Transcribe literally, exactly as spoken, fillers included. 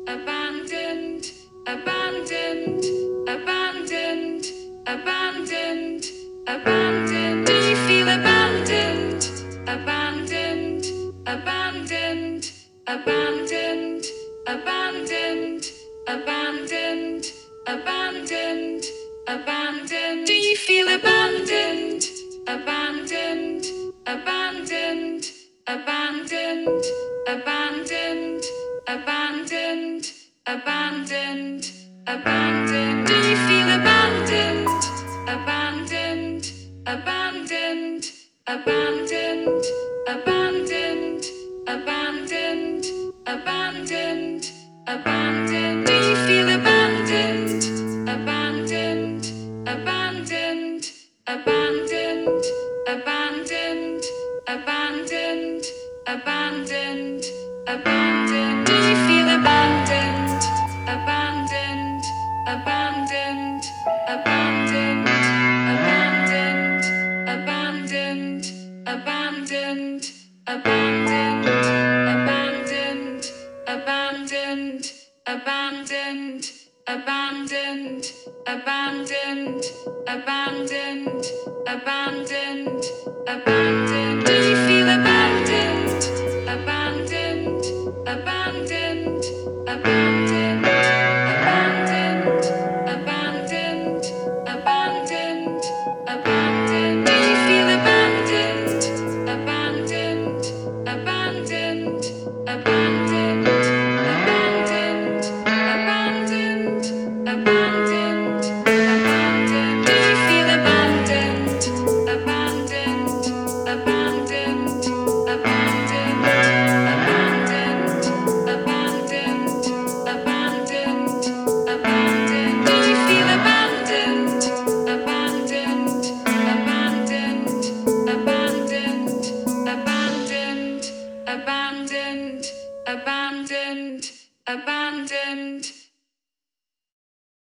abandoned, abandoned, abandoned, abandoned, abandoned. Do you feel abandoned? Abandoned, abandoned, abandoned, abandoned, abandoned, abandoned, abandoned. Do you feel abandoned? Abandoned, abandoned, abandoned, abandoned, abandoned, abandoned, abandoned. Do you feel abandoned? Abandoned, abandoned, abandoned, abandoned, abandoned, abandoned, abandoned. Do you feel abandoned? Abandoned, abandoned, abandoned, abandoned, abandoned, abandoned, abandoned. Do you feel abandoned? Abandoned, abandoned, abandoned, abandoned, abandoned, abandoned, abandoned, abandoned, abandoned, abandoned, abandoned, abandoned, abandoned, abandoned, abandoned. Do you feel abandoned? Abandoned, abandoned, abandoned, abandoned, abandoned, abandoned, abandoned. Do you feel abandoned? Abandoned, abandoned, abandoned, abandoned, abandoned, abandoned, abandoned. Do you feel abandoned? Abandoned, abandoned, abandoned, abandoned, abandoned, abandoned, abandoned. Do you feel abandoned? Abandoned, abandoned, abandoned, abandoned, abandoned, abandoned, abandoned.